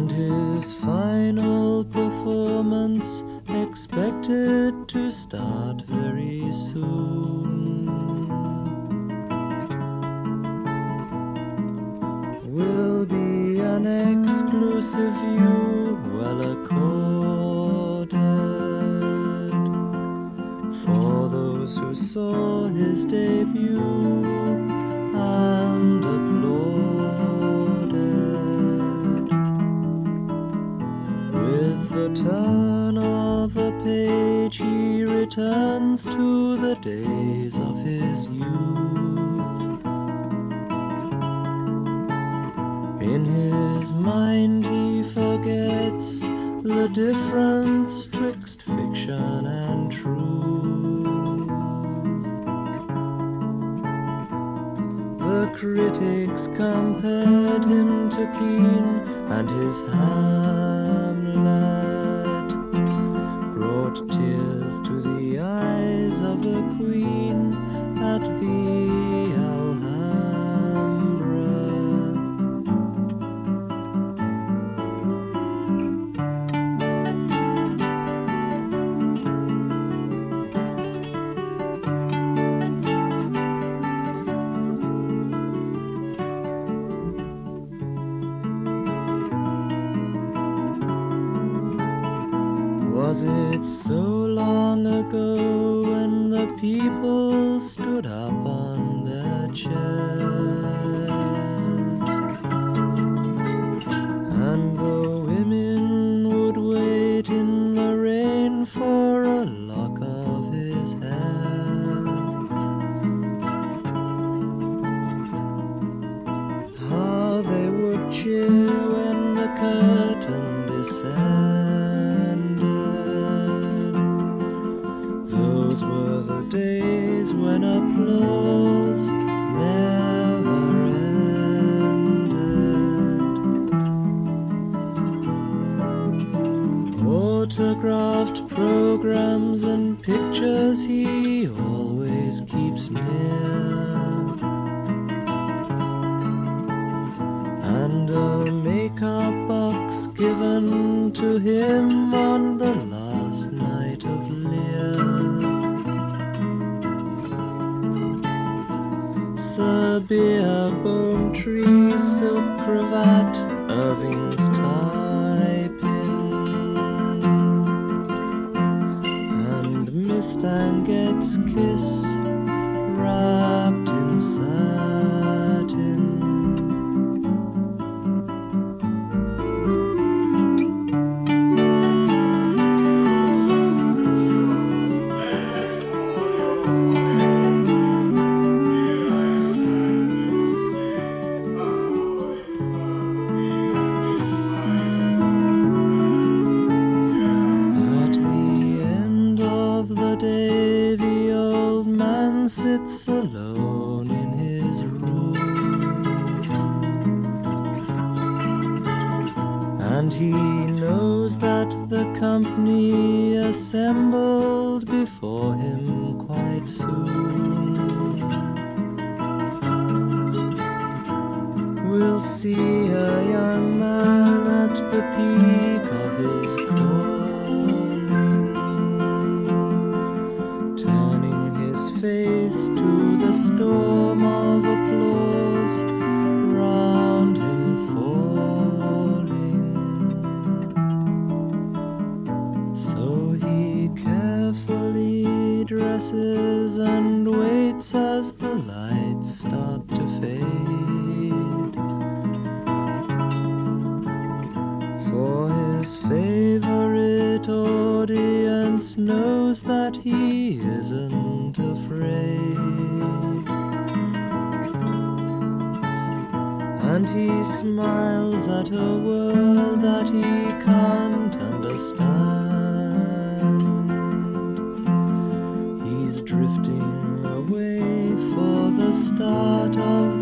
and his final performance expected to start very soon. Will be an exclusive view, well accorded, for those who saw his debut and applauded. With the turn of the page he returns to the days of his youth. In his mind he forgets the difference twixt fiction and truth. The critics compared him to Kean, and his Hamlet brought tears to the eyes of the Queen at the Was it so long ago when the people stood up on their chairs, and the women would wait in the rain for a lock of his hair? How they would cheer when the curtain descended. Those were the days when applause never ended. Autographed programs and pictures he always keeps near, and a makeup box given to him on the last night of Lear. Serbia, Bohm Tree, silk cravat, Irving's tie-pin, and Miss Stangett's kiss wrapped in satin. Sits alone in his room, and he knows that the company assembled before him quite soon will see a young man at the peak of his face to the storm of applause round him falling. So he carefully dresses and waits as the lights start to fade, for his favorite audience knows that he isn't afraid, and he smiles at a world that he can't understand. He's drifting away for the start of